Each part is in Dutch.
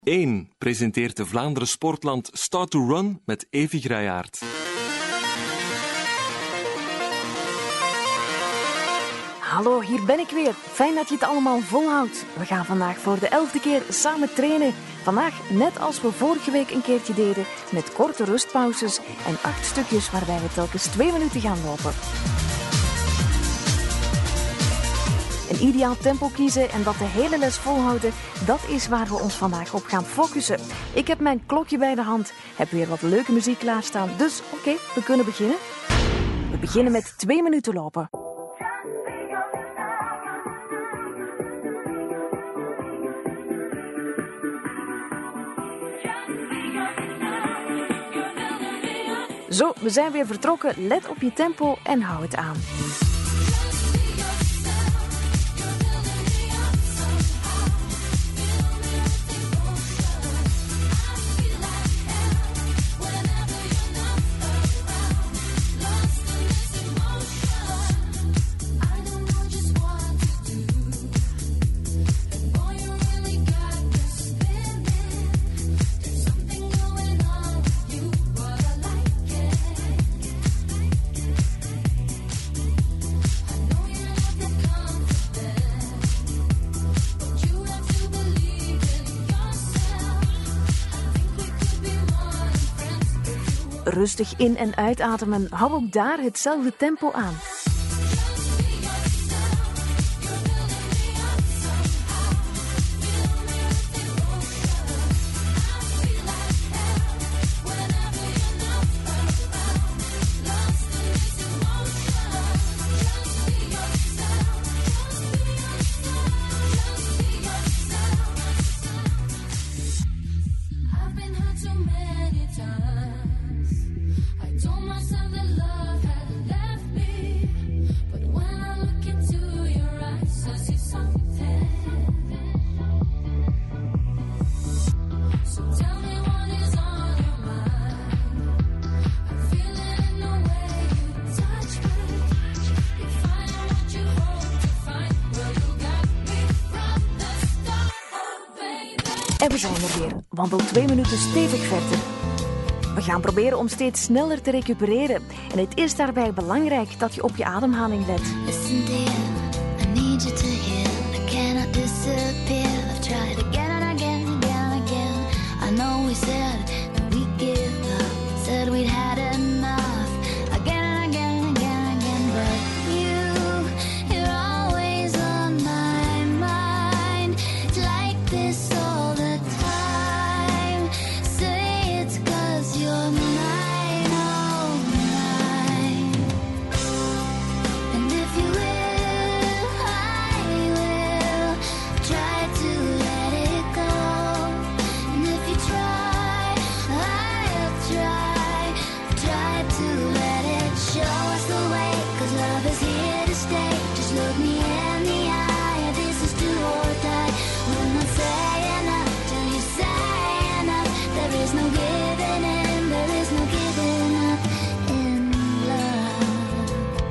1 presenteert de Vlaanderen Sportland Start to Run met Evi Grayaert. Hallo, hier ben ik weer. Fijn dat je het allemaal volhoudt. We gaan vandaag voor de 11e keer samen trainen. Vandaag net als we vorige week een keertje deden, met korte rustpauzes en 8 stukjes waarbij we telkens 2 minuten gaan lopen. Een ideaal tempo kiezen en dat de hele les volhouden, dat is waar we ons vandaag op gaan focussen. Ik heb mijn klokje bij de hand, heb weer wat leuke muziek klaarstaan, dus oké, we kunnen beginnen. We beginnen met 2 minuten lopen. Zo, we zijn weer vertrokken. Let op je tempo en hou het aan. Rustig in- en uitademen. Hou ook daar hetzelfde tempo aan. En we zijn er weer. Wandel 2 minuten stevig verder. We gaan proberen om steeds sneller te recupereren. En het is daarbij belangrijk dat je op je ademhaling let. Listen dear, I need you to hear. I cannot disappear. I've tried again and again, again and again. I know we said that we'd give up. Said we'd had enough. Again and again and again and again. But you're always on my mind. It's like this all the time. Say it's 'cause you're mine, oh mine. And if you will, I will try to let it go. And if you try, I'll try to let it show us the way. 'Cause love is here to stay. Just look me in the eye. This is do or die. We'll not say enough till you say enough. There is no giving in, there is no giving up in love.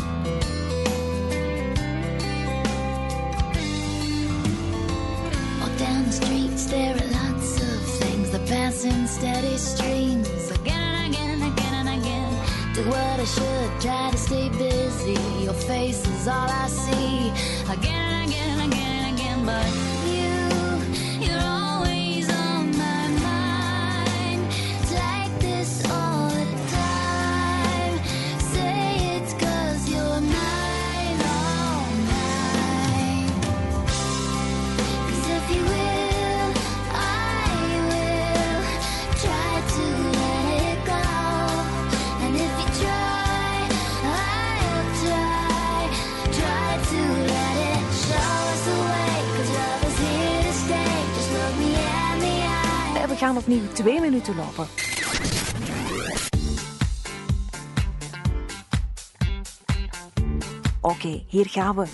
Walk down the streets, there are lots of things that pass in steady streams. Again and again and again and again. Do what I should, try to stay busy. Your face is all I see. Again and again and again and again. But you're always on my mind. It's like this all the time. Say it's 'cause you're mine, oh mine. 'Cause if you will, I will try to let it go. And if you try, I'll try to let it show us the way. 'Cause love is here to stay. Just look me in the eye. En we gaan opnieuw 2 minuten lopen. Oké, hier gaan we.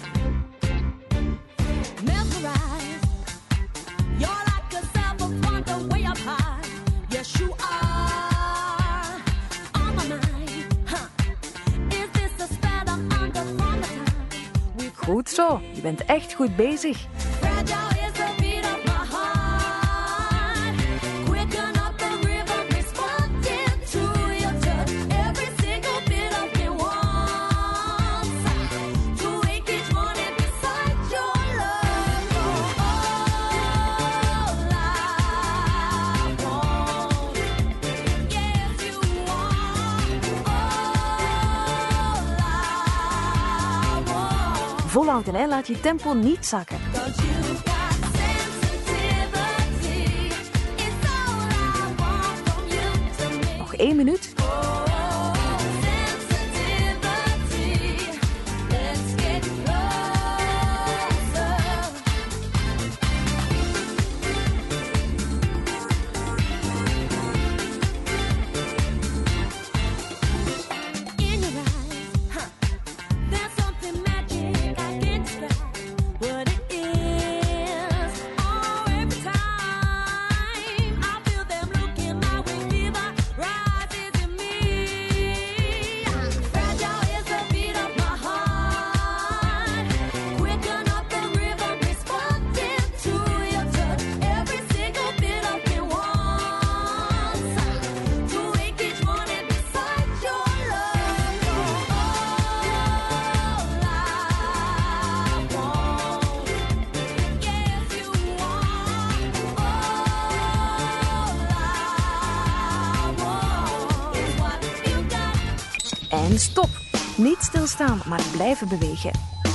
Mesmerized, you're like a silver way up high. Yes, you are on my mind. Is this a spell I'm under from the time? Goed zo, bent echt goed bezig. Fragile is the beat of my heart. Volhouden, hè? Laat je tempo niet zakken. Nog 1 minuut. En stop. Niet stilstaan, maar blijven bewegen.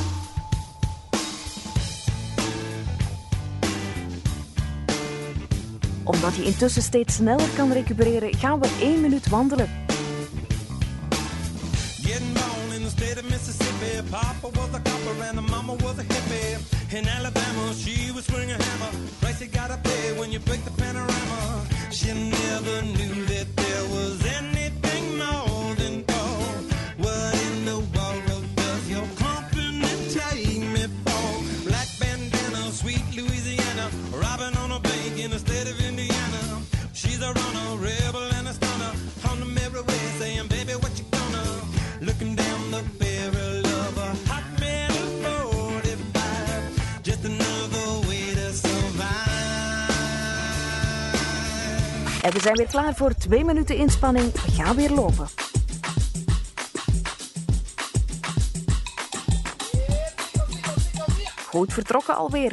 Omdat je intussen steeds sneller kan recupereren, gaan we 1 minuut wandelen. Getting born in the state of Mississippi. Papa was a copper and the mama was a hippie. In Alabama, she was swinging a hammer. Price you gotta pay when you break the panorama. She never knew that there was anything more than gold. What in the world does your company take me for? Black bandana, sweet Louisiana, robbing on a bank in the state of Indiana. She's a runner, rebel and a stunner. On the mirror way saying, baby, what you gonna? Looking down the barrel of a hot metal 45. Just another way to survive. En we zijn weer klaar voor 2 minuten inspanning. We gaan weer lopen. Goed vertrokken alweer.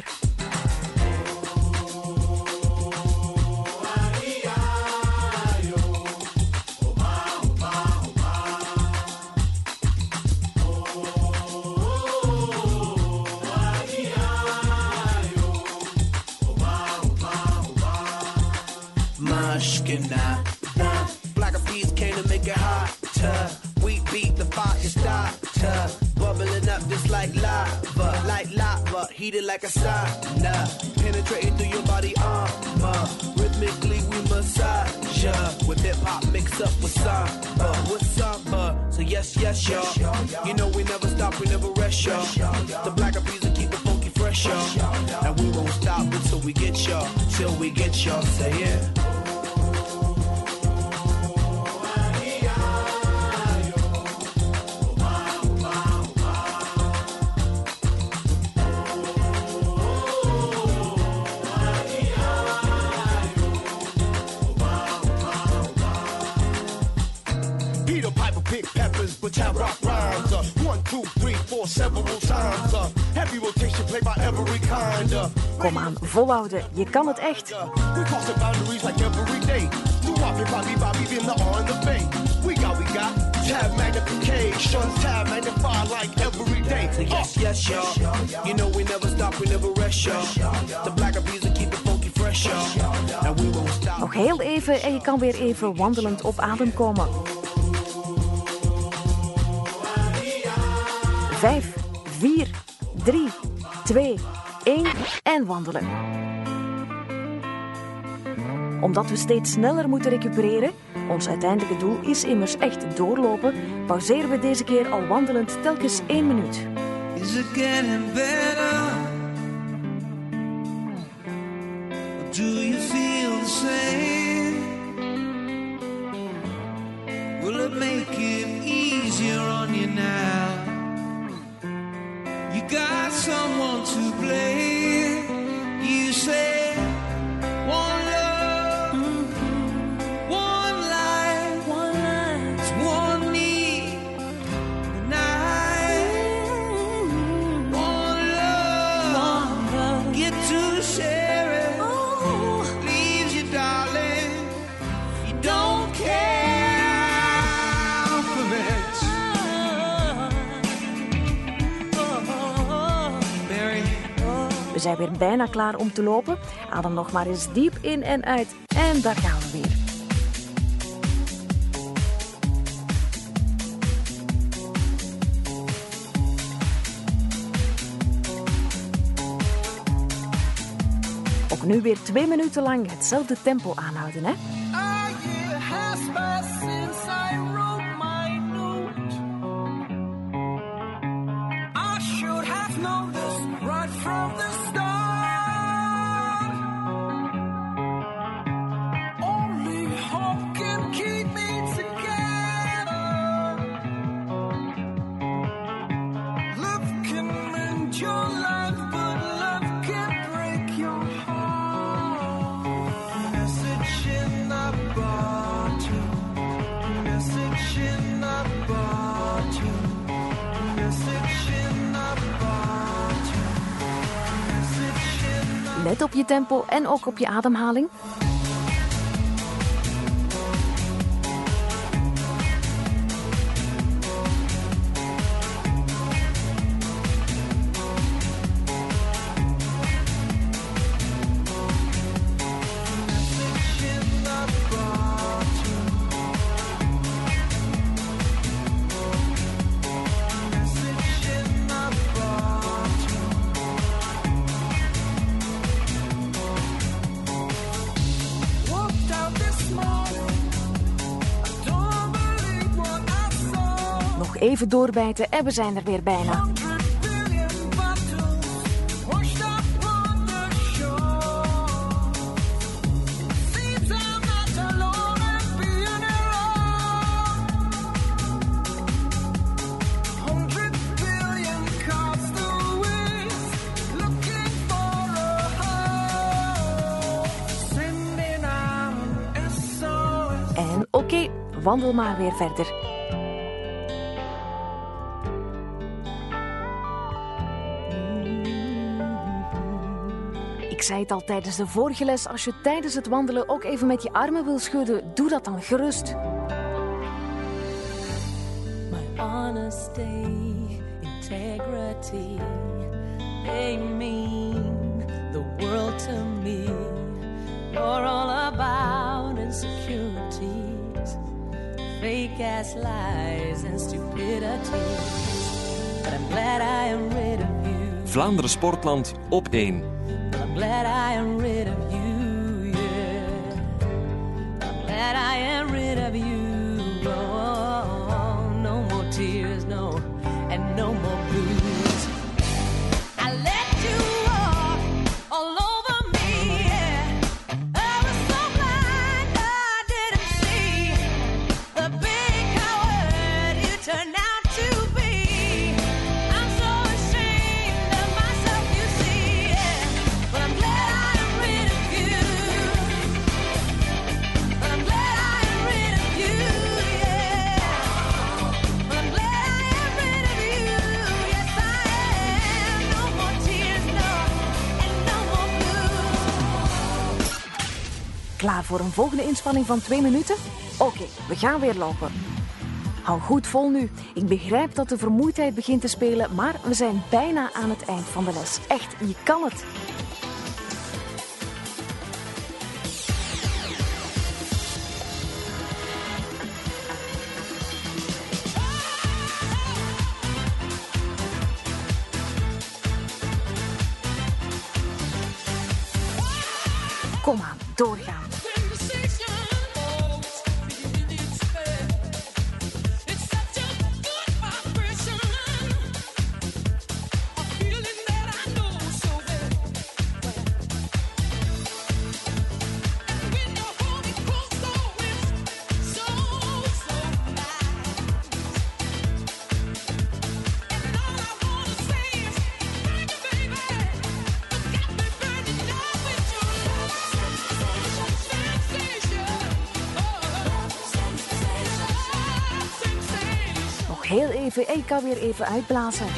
Mushkina. Black of peas came to make it hotter. We beat the fire starter. Bubbling up just like lava, heated like a sauna. Penetrating through your body armor. Rhythmically we massage ya. With hip hop mixed up with samba. So yes, y'all. You know we never stop, we never rest, y'all. The black of peas will keep it funky fresh, y'all. And we won't stop until we get y'all. Till we get y'all, say yeah. Which have rock rhymes, 1, 2, 3, 4, several times. Heavy rotation played by every kind. Kom aan, volhouden. Je kan het echt. We cross the boundaries like every day. Do Bobby in the R and the bay. We got tab magnification, tab magnify like every day. So yes, y'all. You know we never stop, we never rest, y'all. The black bees will keep it funky fresh, y'all. And we won't stop. Nog heel even en je kan weer even wandelend op adem komen. 5, 4, 3, 2, 1 en wandelen. Omdat we steeds sneller moeten recupereren, ons uiteindelijke doel is immers echt doorlopen, pauzeren we deze keer al wandelend telkens 1 minuut. Is it getting better? Or do you feel the same? Will it make it easier on you now? You got someone to blame. You say one love, one life, it's one need, and I one love. zijn weer bijna klaar om te lopen. Adem nog maar eens diep in en uit. En daar gaan we weer. Ook nu weer 2 minuten lang hetzelfde tempo aanhouden, hè? A year has passed since I wrote my note. I should have known this right from the start. Only hope can keep me together. Love can mend your life, but love can break your heart. Message in a bottle. Message in a bottle. Message in a bottle. Message in a Let op je tempo en ook op je ademhaling. walked out this morning. I don't believe what I saw. Nog even doorbijten en we zijn er weer bijna. 100 billion bottles washed up on the shore. Seems I'm not alone and being alone. 100 billion castaways looking for a home. Sending out SOS. En oké, wandel maar weer verder. Ik zei het al tijdens de vorige les, als je tijdens het wandelen ook even met je armen wil schudden, doe dat dan gerust. My honesty, integrity, they mean the world to me. You're all about insecurities, fake ass lies and stupidity. But I'm glad I am rid of you. Vlaanderen Sportland op 1. But I'm glad I am rid of you, yeah. I'm glad I am rid of you. Oh, no more tears, no, and no more blues. I let you walk all over me, yeah. I was so blind I didn't see the big coward you turned out to be. I'm so ashamed of myself, you see, yeah. But I'm glad I am rid of you. But I'm glad I am rid of you, yeah. But I'm glad I am rid of you, yes I am. No more tears, no, and no more blues. Klaar voor een volgende inspanning van 2 minuten? Oké, we gaan weer lopen. Hou goed vol nu. Ik begrijp dat de vermoeidheid begint te spelen, maar we zijn bijna aan het eind van de les. Echt, je kan het. Kom aan, doorgaan. Nog heel even, ik kan weer even uitblazen.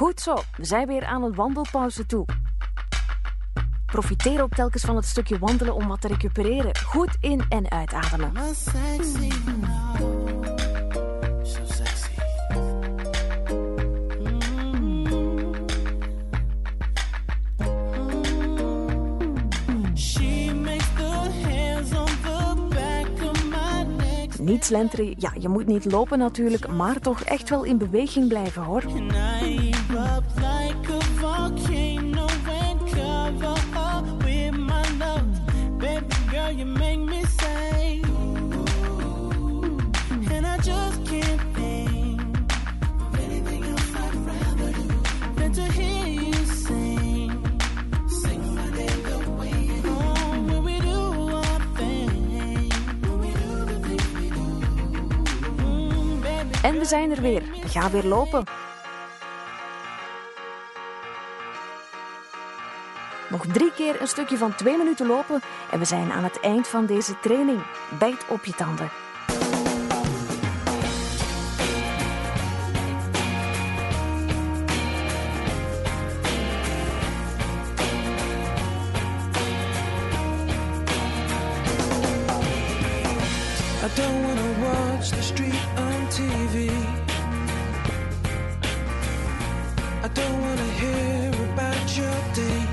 Goed zo, we zijn weer aan een wandelpauze toe. Profiteer ook telkens van het stukje wandelen om wat te recupereren. Goed in- en uitademen. Niet slenteren, ja, je moet niet lopen natuurlijk, maar toch echt wel in beweging blijven, hoor. En we zijn er weer. We gaan weer lopen. Nog 3 keer een stukje van 2 minuten lopen en we zijn aan het eind van deze training. Bijt op je tanden. I don't wanna watch the street on TV. I don't wanna hear about your day.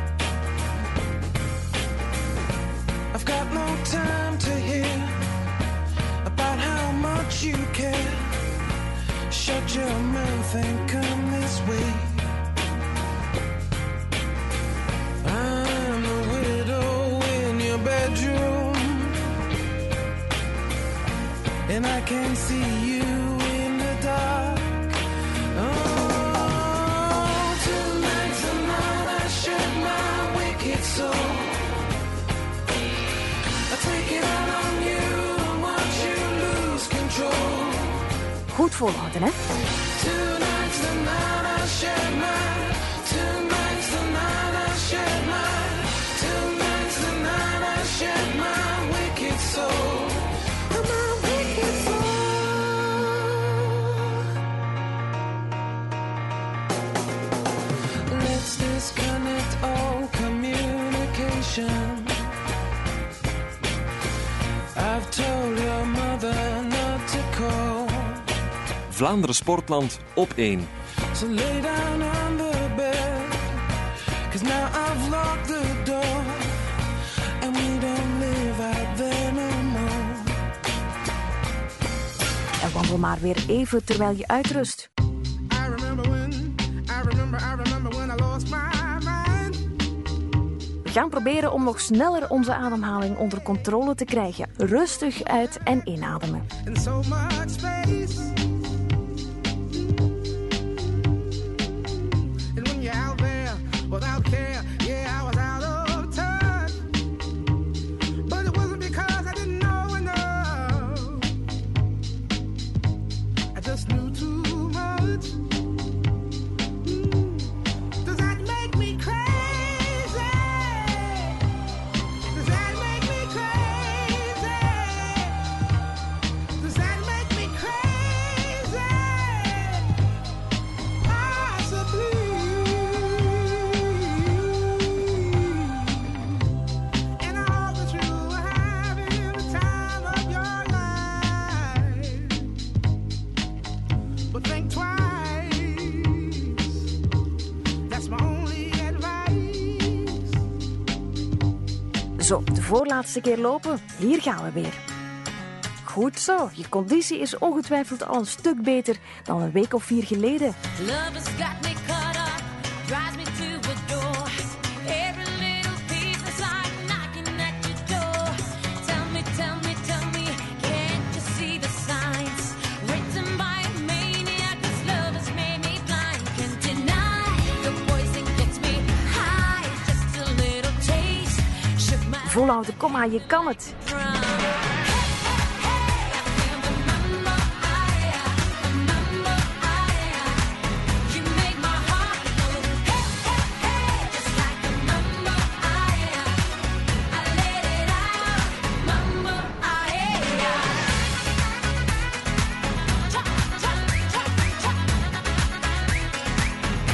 I've got no time to hear about how much you care. Shut your mouth and come this way. I'm a widow in your bedroom, and I can see you in the dark. Oh, tonight's the night I shed my wicked soul. I take it out on you and watch you lose control. Goed volhouden, hè? Tonight's the night I shed my. Tonight's the night I shed my. Tonight's the night I shed my wicked soul. Let's disconnect all communication. I've told your mother not to call. Vlaanderen Sportland op 1. So lay down on the bed, 'cause now I've locked the door, and we don't live out there no more. En wandel maar weer even terwijl je uitrust. I remember when I lost my mind. We gaan proberen om nog sneller onze ademhaling onder controle te krijgen. Rustig uit- en inademen. In so much space. And when you're out there without care, yeah, I was out of touch. But it wasn't because I didn't know enough. I just knew too much. Does that make me crazy? Does that make me crazy? Does that make me crazy? Possibly. And I hope that you are having the time of your life. But think twice. That's my only advice. Zo, de voorlaatste keer lopen. Hier gaan we weer. Goed zo, je conditie is ongetwijfeld al een stuk beter dan een week of 4 geleden. Love has got me caught up, drives me to a door. Every little piece is like knocking at your door. Tell me, can't you see the signs? Written by a maniac, 'cause love has made me blind. Can't deny the poison gets me high. Just a little taste, shook my Volhouden, kom maar, je kan het. drum. You make my heart go hey, hey, hey, just like a mambo. I let it out, mambo. Chop, chop, chop, chop.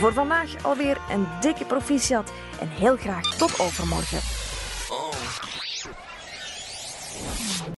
Voor vandaag alweer een dikke proficiat en heel graag tot overmorgen.